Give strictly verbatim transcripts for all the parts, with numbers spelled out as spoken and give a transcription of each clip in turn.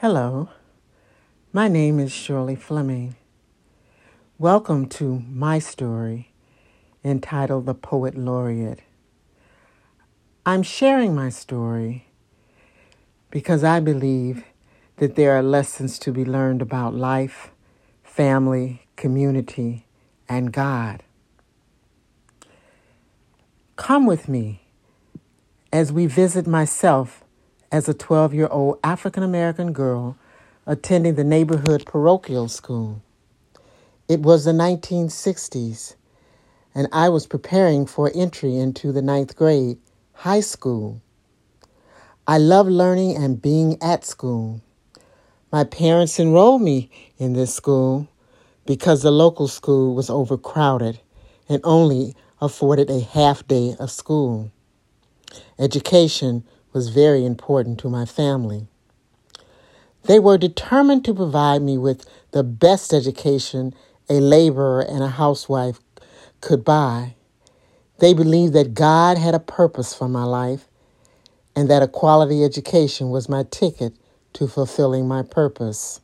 Hello, my name is Shirley Fleming. Welcome to my story entitled The Poet Laureate. I'm sharing my story because I believe that there are lessons to be learned about life, family, community, and God. Come with me as we visit myself as a twelve-year-old African-American girl attending the neighborhood parochial school. It was the nineteen sixties, and I was preparing for entry into the ninth grade, high school. I love learning and being at school. My parents enrolled me in this school because the local school was overcrowded and only afforded a half day of school. Education was very important to my family. They were determined to provide me with the best education a laborer and a housewife could buy. They believed that God had a purpose for my life and that a quality education was my ticket to fulfilling my purpose.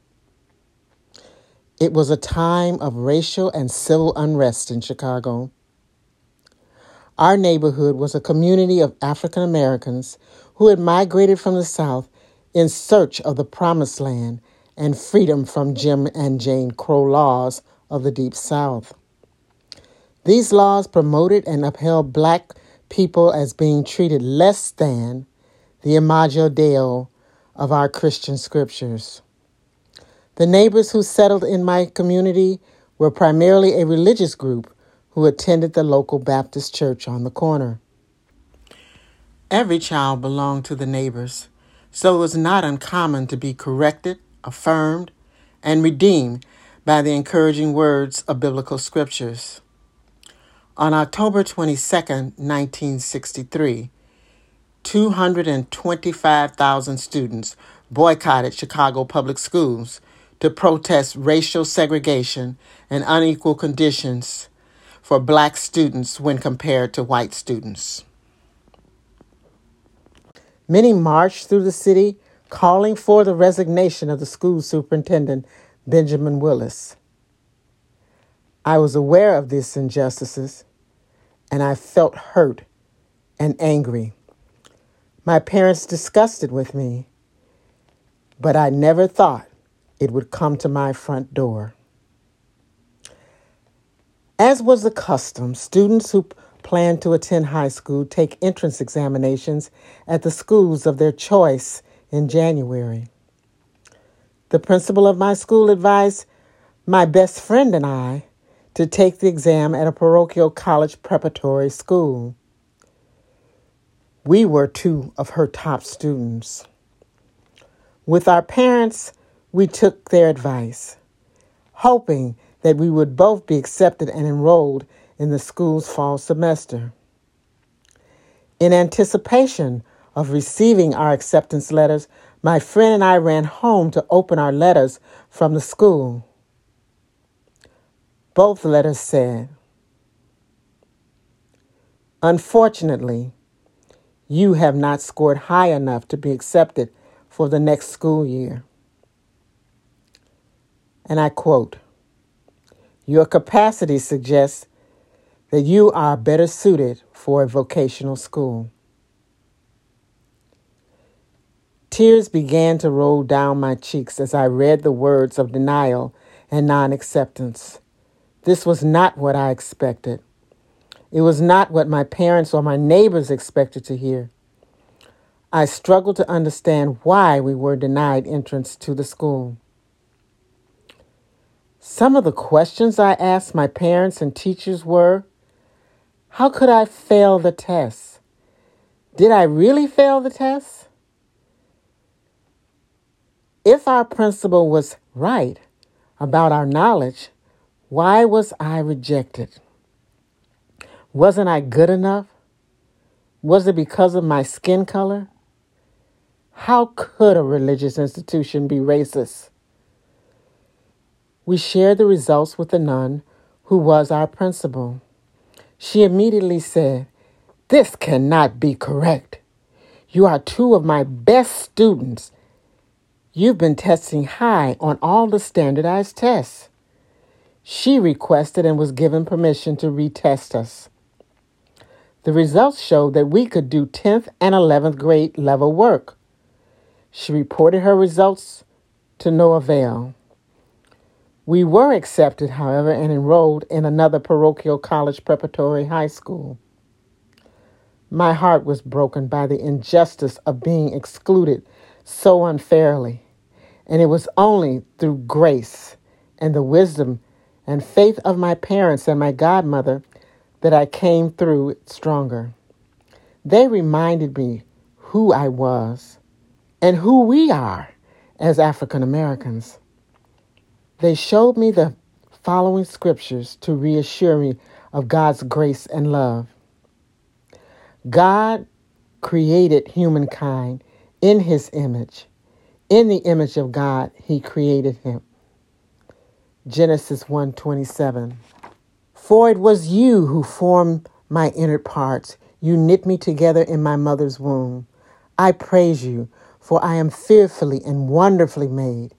It was a time of racial and civil unrest in Chicago. Our neighborhood was a community of African Americans who had migrated from the South in search of the promised land and freedom from Jim and Jane Crow laws of the Deep South. These laws promoted and upheld Black people as being treated less than the imago Dei of our Christian scriptures. The neighbors who settled in my community were primarily a religious group who attended the local Baptist church on the corner. Every child belonged to the neighbors, so it was not uncommon to be corrected, affirmed, and redeemed by the encouraging words of biblical scriptures. On October twenty-second, nineteen sixty-three, two hundred twenty-five thousand students boycotted Chicago public schools to protest racial segregation and unequal conditions for Black students when compared to white students. Many marched through the city calling for the resignation of the school superintendent, Benjamin Willis. I was aware of these injustices, and I felt hurt and angry. My parents discussed it with me, but I never thought it would come to my front door. As was the custom, students who planned to attend high school take entrance examinations at the schools of their choice in January. The principal of my school advised my best friend and I to take the exam at a parochial college preparatory school. We were two of her top students. With our parents, we took their advice, hoping that we would both be accepted and enrolled in the school's fall semester. In anticipation of receiving our acceptance letters, my friend and I ran home to open our letters from the school. Both letters said, "Unfortunately, you have not scored high enough to be accepted for the next school year." And I quote, "Your capacity suggests that you are better suited for a vocational school." Tears began to roll down my cheeks as I read the words of denial and non-acceptance. This was not what I expected. It was not what my parents or my neighbors expected to hear. I struggled to understand why we were denied entrance to the school. Some of the questions I asked my parents and teachers were, how could I fail the test? Did I really fail the test? If our principal was right about our knowledge, why was I rejected? Wasn't I good enough? Was it because of my skin color? How could a religious institution be racist? We shared the results with the nun who was our principal. She immediately said, "This cannot be correct. You are two of my best students, You've been testing high on all the standardized tests. She requested and was given permission to retest us. The results showed that we could do tenth and eleventh grade level work. She reported her results to no avail. We were accepted, however, and enrolled in another parochial college preparatory high school. My heart was broken by the injustice of being excluded so unfairly, and it was only through grace and the wisdom and faith of my parents and my godmother that I came through it stronger. They reminded me who I was and who we are as African Americans. They showed me the following scriptures to reassure me of God's grace and love. God created humankind in his image. In the image of God, he created him. Genesis one twenty-seven. For it was you who formed my inner parts. You knit me together in my mother's womb. I praise you, for I am fearfully and wonderfully made.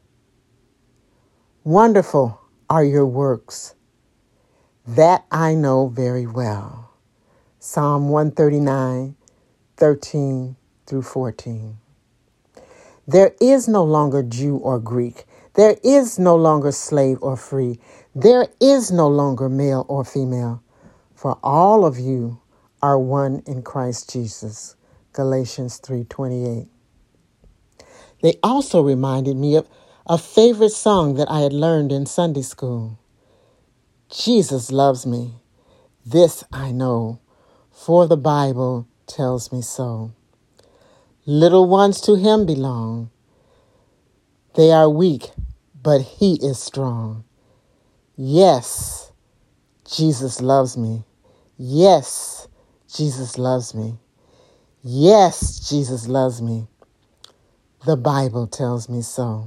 Wonderful are your works. That I know very well. Psalm one thirty-nine, thirteen through fourteen. There is no longer Jew or Greek. There is no longer slave or free. There is no longer male or female. For all of you are one in Christ Jesus. Galatians three twenty-eight. They also reminded me of a favorite song that I had learned in Sunday school. Jesus loves me. This I know, for the Bible tells me so. Little ones to him belong. They are weak, but he is strong. Yes, Jesus loves me. Yes, Jesus loves me. Yes, Jesus loves me. The Bible tells me so.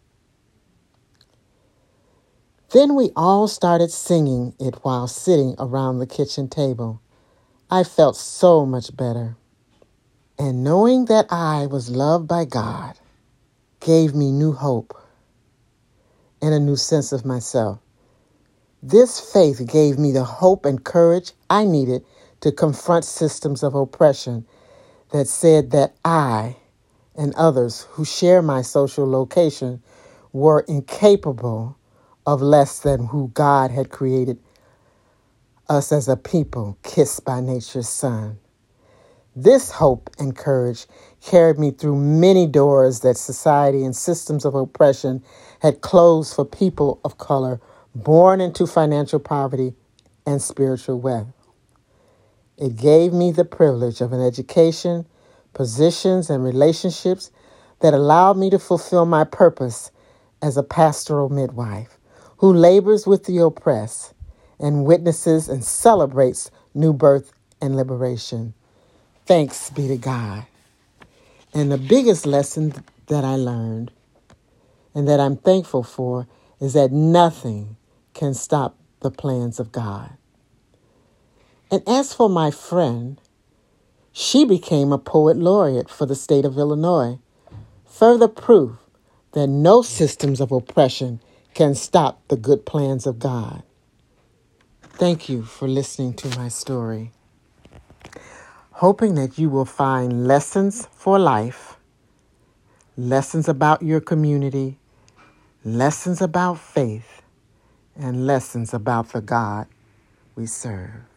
Then we all started singing it while sitting around the kitchen table. I felt so much better. And knowing that I was loved by God gave me new hope and a new sense of myself. This faith gave me the hope and courage I needed to confront systems of oppression that said that I and others who share my social location were incapable of less than who God had created us as a people kissed by nature's sun. This hope and courage carried me through many doors that society and systems of oppression had closed for people of color born into financial poverty and spiritual wealth. It gave me the privilege of an education, positions, and relationships that allowed me to fulfill my purpose as a pastoral midwife who labors with the oppressed and witnesses and celebrates new birth and liberation. Thanks be to God. And the biggest lesson that I learned and that I'm thankful for is that nothing can stop the plans of God. And as for my friend, she became a poet laureate for the state of Illinois. Further proof that no systems of oppression can stop the good plans of God. Thank you for listening to my story. Hoping that you will find lessons for life, lessons about your community, lessons about faith, and lessons about the God we serve.